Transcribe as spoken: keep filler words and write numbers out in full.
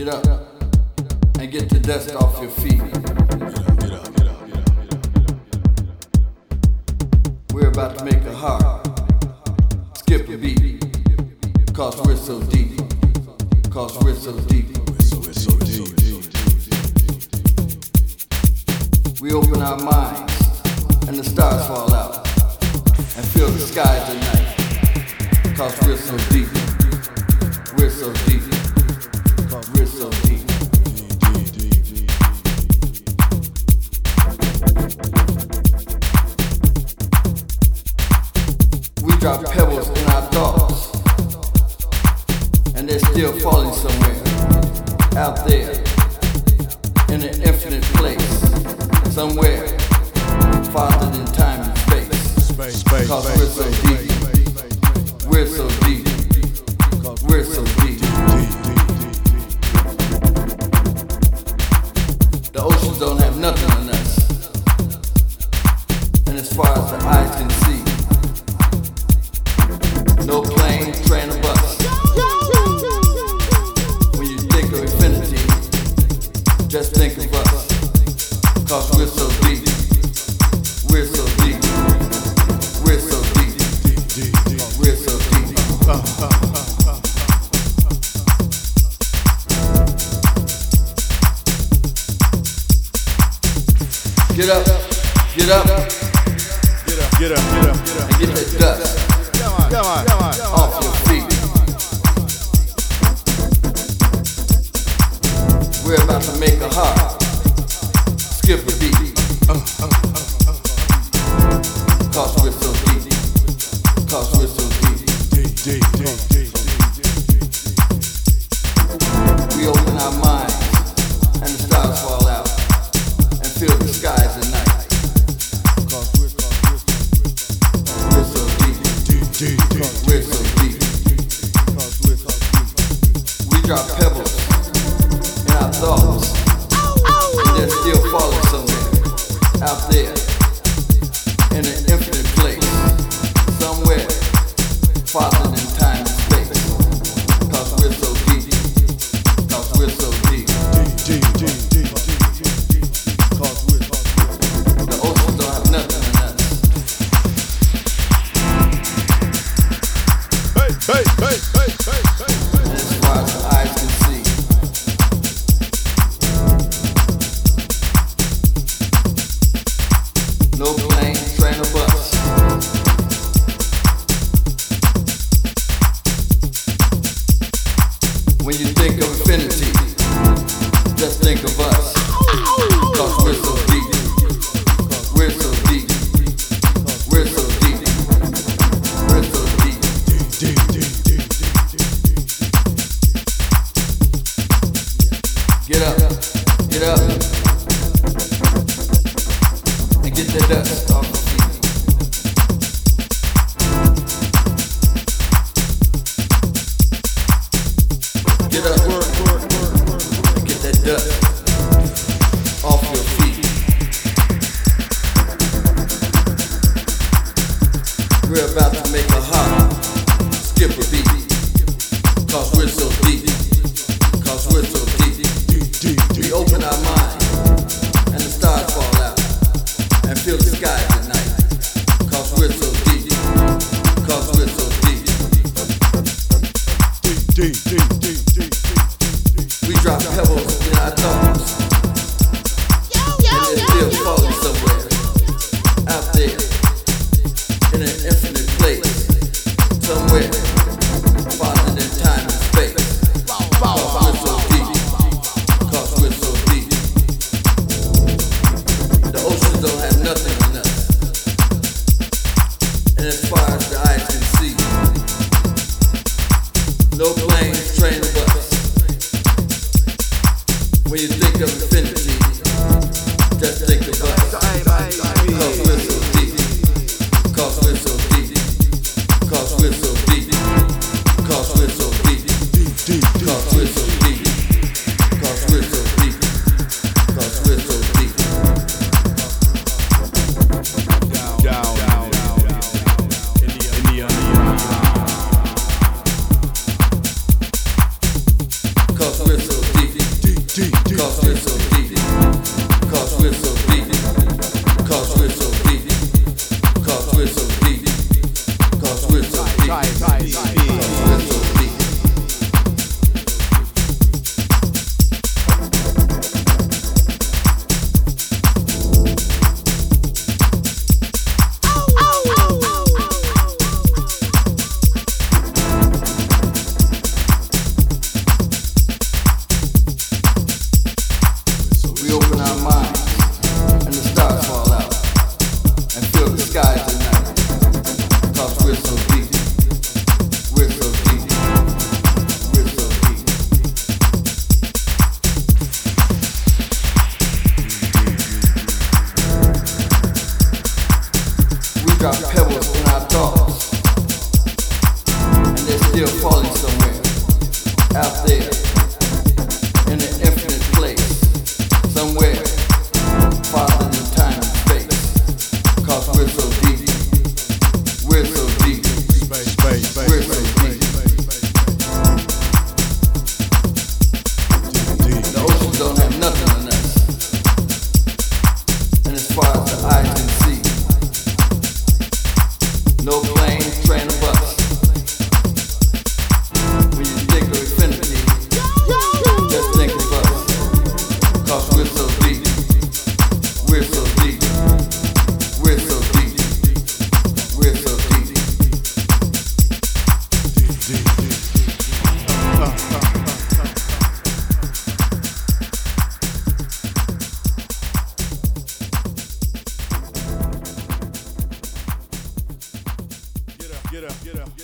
Get up and get the dust off your feet. Get up, get up, get up, get up. We're about to make a heart skip a beat. Cause we're so deep. Cause we're so deep. We're so, we're so deep. We open our minds and the stars fall out and fill the skies at night. Cause we're so deep. We're so deep. Cause we're so deep. We drop pebbles in our thoughts and they're still falling somewhere out there in an infinite place, somewhere farther than time and space. Space, space, Cause space, we're so space, deep. space, We're so deep. Cause we're so deep. The oceans don't have nothing on us. And as far as the eyes can see, no plane, train, or bus. When you think of infinity, just think of us. Cause we're so deep. We're so deep. We're so deep. We're so deep. Get up, get up, get up, get up, get up, get up, and get that dust come on, come on, come on, off your feet. We're about to make a heart skip a beat. Cause we're so deep. Cause we're so deep. deep, deep, deep, deep. We open our minds and the stars fall out and fill the skies at night. Cause we're, we're so deep. Deep, deep, deep. We're so deep. Cause we're so deep. We drop pebbles in our thoughts and they're still falling somewhere out there in an infinite place, somewhere farther than time and space. Cause we're so deep. Cause we're so deep. Deep, deep, deep, deep. Cause we're the oceans don't have nothing in us. Hey, hey, hey, hey, hey, hey. And as far as the eyes can see, no plane, train, or bus. When you think of infinity, just think of us. Cause we're so deep. We're so deep. We're so deep. We're so deep. Deep, deep, deep, deep, deep. Get up. Get up. And get that dust off your feet. Get up. And get that dust off your feet. We're about to make a heart skip a beat. Cause we're so deep. Cause we're so deep. Deep, deep, We deep. open our minds and the stars fall out and fill the skies at night. Cause we're so deep. Cause we're so deep. Deep, deep, deep, deep, deep. We drop pebbles in our thoughts and they're still falling somewhere out there in an infinite place, somewhere farther than time and space. Cause we're so deep. Cause we're so deep. The oceans don't have nothing on us. And as far as the eyes can see, no planes, train, or bus. When you think of infinity, just think of us. Cause we're so deep. Cause we're so deep. Cause we're so deep. Cause we're so deep. Deep, deep, deep. Cause we're so deep. Cause we're so deep. Cause we're so deep. Down, down, down, down. India, India, India. Cause we're so deep. out there in an infinite place, somewhere farther than time and space. Cause we're so deep, we're so deep, we're so deep. The oceans don't have nothing on us, and as far as the eye can see, no plane, train, or bus. When you think of infinity, just think of us. Cause we're so deep, we're so deep, we're so deep, we're so deep. Get up, get up, get up.